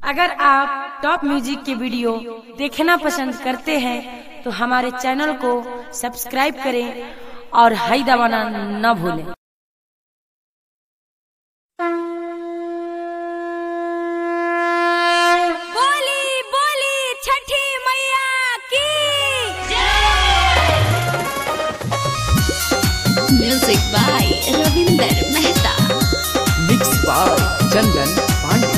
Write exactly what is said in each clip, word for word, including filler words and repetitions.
अगर आप top music के वीडियो देखना पसंद करते हैं तो हमारे चैनल को सब्सक्राइब करें और हाई दबाना न भूलें। बोली बोली छठी मैया की music by Ravinder Mehta, mix by Chandan Pandey.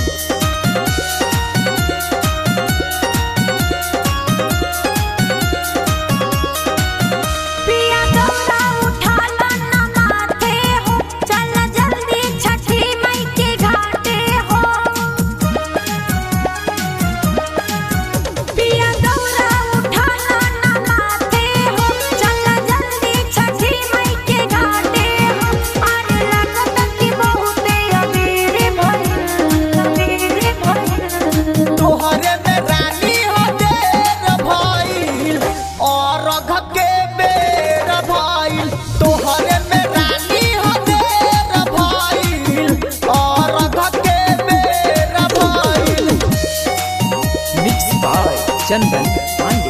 Chandan Pandey.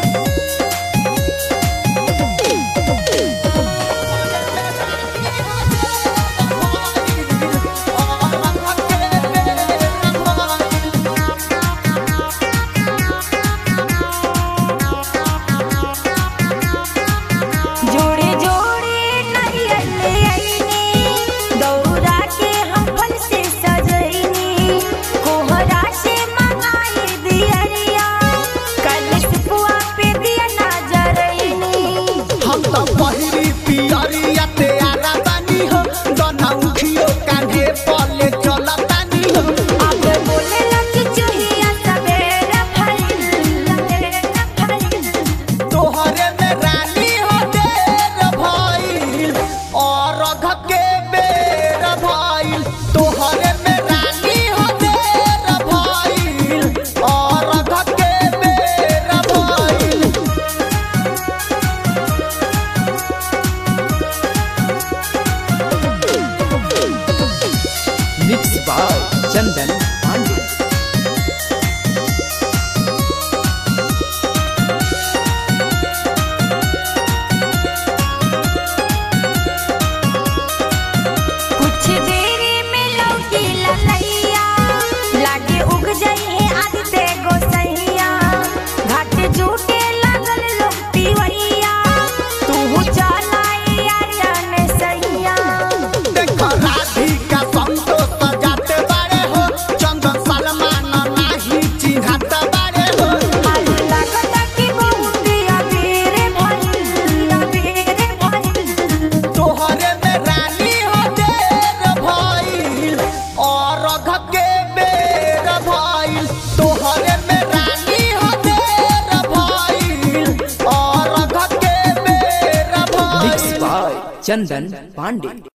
जोड़े जोड़े नारियल ले आईनी, दौरा के हम फल से सजैनी, कोहरा से मंगाई दियरिया, कलश पुआ पे दिया ना जरैनी। हम तो पहिरी पियरिया तेरा बानी हो, दोना उठियो कांधे पले चलतानी हो। अब बोले लगी चुहिया सवेरे भइल, सवेरे भइल। तोहरे में रानी हो देर भइल, और रघ के बेर भइल। तोहरे में रानी हो देर भइल, और रघ के बेर भइल। Mix by Chandan Pandey. कुछ देरी में लौकी ललैया, लागे उग जाई है आदित्य गोसैया, घाट जुटे लगल लोग तिवैया, तू चलाई आर्यन सैया। देखो राधिका संतोष सजाते बारे हो, चंदन सलमान नाही चिन्हत बारे हो। आज लागत कि बहुत अबीर भइल, अबीर भइल। तोहरे में रानी हो देर भइल, और रघ के बेर भइल। तोहरे में रानी हो देर भइल, और रघ के बेर भइल। Mix by Chandan Pandey.